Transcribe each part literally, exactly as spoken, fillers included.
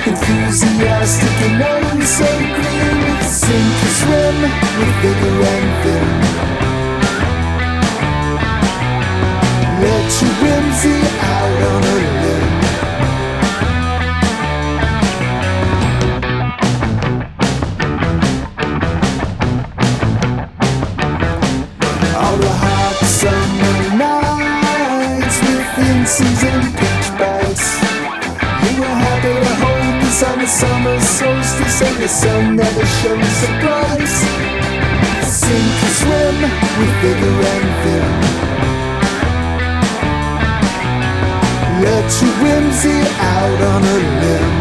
enthusiastic and oh so green. Sink or swim with vigor and vim. Let your whimsy out on a limb. All the hot summer nights with in-season peach bites. You were happy to hold this on the summer solstice, and the sun never shows a price. Sink or swim with vigor and vim. Let your whimsy out on a limb.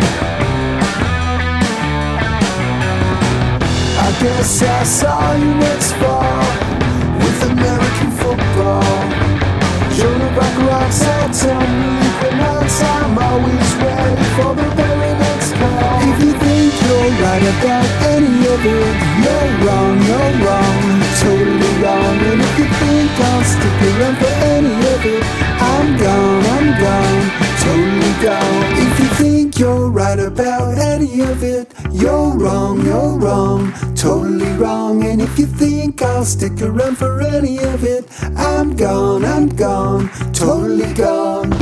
I guess I saw you next fall with American football. Joan of Arc rocks out, tell me equinox. I'm always ready for the very next call. If you think you're right about any of it, you're wrong, you're wrong, totally wrong. And if you think I'll stick around for any of it, I'm gone, I'm gone, totally gone. If you think you're right about any of it, you're wrong, you're wrong, totally wrong. And if you think I'll stick around for any of it, I'm gone, I'm gone, totally gone.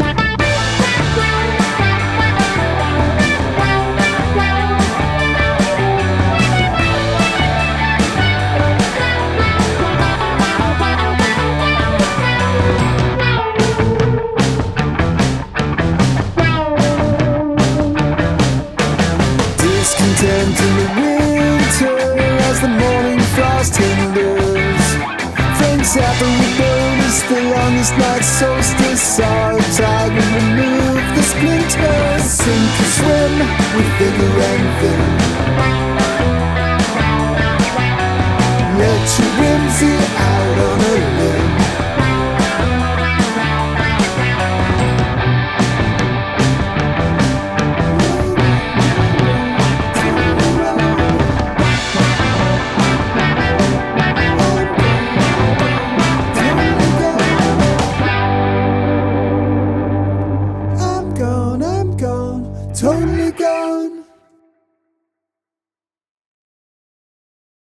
Discontent in the winter as the morning frost hinders. Frank Zappa rebuild as the longest night solstice saw a tiger remove the splinters. Sink or swim with vigor and vim.